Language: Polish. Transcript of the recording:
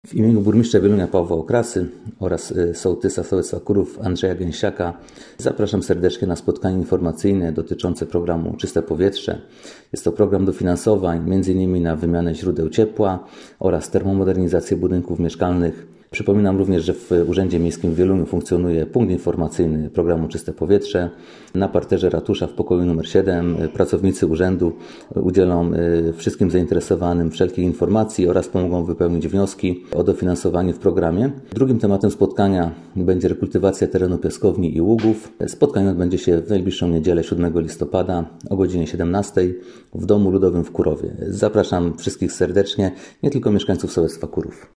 W imieniu burmistrza Wielunia Pawła Okrasy oraz sołtysa sołectwa Kurów Andrzeja Gęsiaka zapraszam serdecznie na spotkanie informacyjne dotyczące programu Czyste Powietrze. Jest to program dofinansowań m.in. na wymianę źródeł ciepła oraz termomodernizację budynków mieszkalnych. Przypominam również, że w Urzędzie Miejskim w Wieluniu funkcjonuje punkt informacyjny programu Czyste Powietrze. Na parterze ratusza w pokoju numer 7 pracownicy urzędu udzielą wszystkim zainteresowanym wszelkich informacji oraz pomogą wypełnić wnioski o dofinansowanie w programie. Drugim tematem spotkania będzie rekultywacja terenu piaskowni i ługów. Spotkanie odbędzie się w najbliższą niedzielę 7 listopada o godzinie 17 w Domu Ludowym w Kurowie. Zapraszam wszystkich serdecznie, nie tylko mieszkańców sołectwa Kurów.